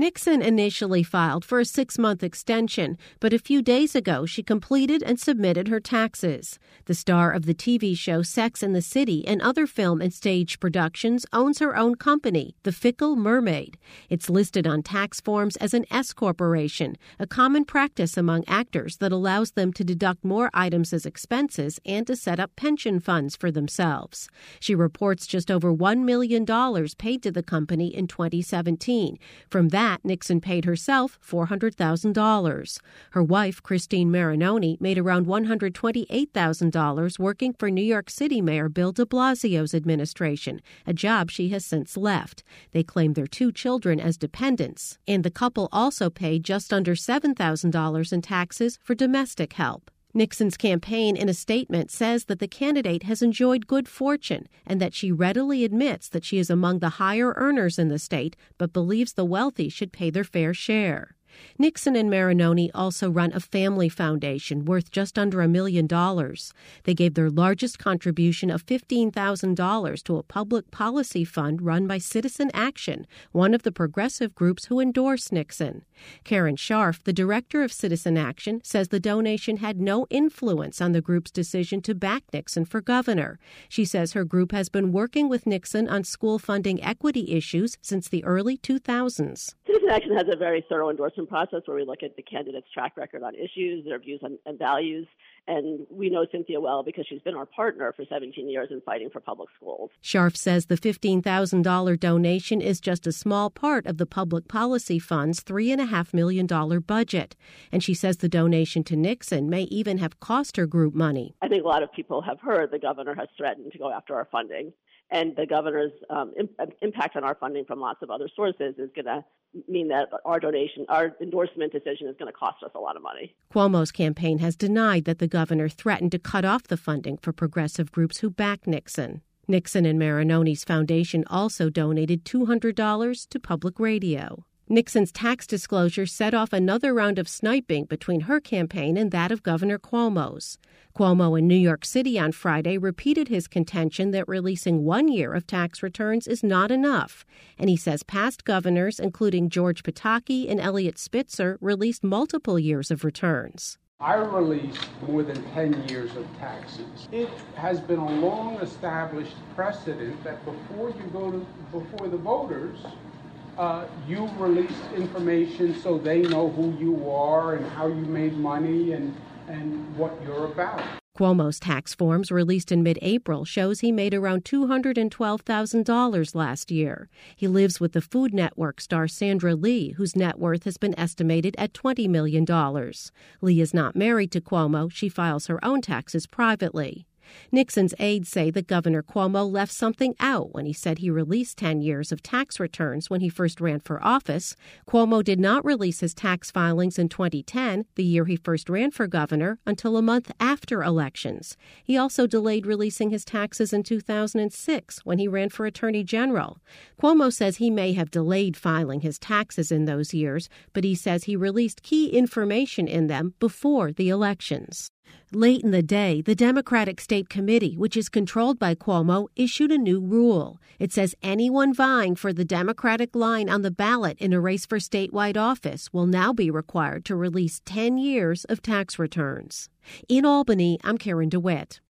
Nixon initially filed for a 6-month extension, but a few days ago she completed and submitted her taxes. The star of the TV show Sex and the City and other film and stage productions owns her own company, The Fickle Mermaid. It's listed on tax forms as an S corporation, a common practice among actors that allows them to deduct more items as expenses and to set up pension funds for themselves. She reports just over $1 million paid to the company in 2017. From that, Nixon paid herself $400,000. Her wife, Christine Marinoni, made around $128,000 working for New York City Mayor Bill de Blasio's administration, a job she has since left. They claim their 2 children as dependents, and the couple also paid just under $7,000 in taxes for domestic help. Nixon's campaign in a statement says that the candidate has enjoyed good fortune and that she readily admits that she is among the higher earners in the state, but believes the wealthy should pay their fair share. Nixon and Marinoni also run a family foundation worth just under $1 million. They gave their largest contribution of $15,000 to a public policy fund run by Citizen Action, one of the progressive groups who endorse Nixon. Karen Scharf, the director of Citizen Action, says the donation had no influence on the group's decision to back Nixon for governor. She says her group has been working with Nixon on school funding equity issues since the early 2000s. Citizen Action has a very thorough endorsement process where we look at the candidate's track record on issues, their views and values. And we know Cynthia well because she's been our partner for 17 years in fighting for public schools. Scharf says the $15,000 donation is just a small part of the public policy fund's $3.5 million budget. And she says the donation to Nixon may even have cost her group money. I think a lot of people have heard the governor has threatened to go after our funding. And the governor's impact on our funding from lots of other sources is going to mean that our endorsement decision is going to cost us a lot of money. Cuomo's campaign has denied that the governor threatened to cut off the funding for progressive groups who back Nixon. Nixon and Marinoni's foundation also donated $200 to public radio. Nixon's tax disclosure set off another round of sniping between her campaign and that of Governor Cuomo's. Cuomo in New York City on Friday repeated his contention that releasing 1 year of tax returns is not enough. And he says past governors, including George Pataki and Eliot Spitzer, released multiple years of returns. I released more than 10 years of taxes. It has been a long-established precedent that before you go before the voters, you release information so they know who you are and how you made money and what you're about. Cuomo's tax forms released in mid-April shows he made around $212,000 last year. He lives with the Food Network star Sandra Lee, whose net worth has been estimated at $20 million. Lee is not married to Cuomo. She files her own taxes privately. Nixon's aides say that Governor Cuomo left something out when he said he released 10 years of tax returns when he first ran for office. Cuomo did not release his tax filings in 2010, the year he first ran for governor, until a month after elections. He also delayed releasing his taxes in 2006 when he ran for attorney general. Cuomo says he may have delayed filing his taxes in those years, but he says he released key information in them before the elections. Late in the day, the Democratic State Committee, which is controlled by Cuomo, issued a new rule. It says anyone vying for the Democratic line on the ballot in a race for statewide office will now be required to release 10 years of tax returns. In Albany, I'm Karen DeWitt.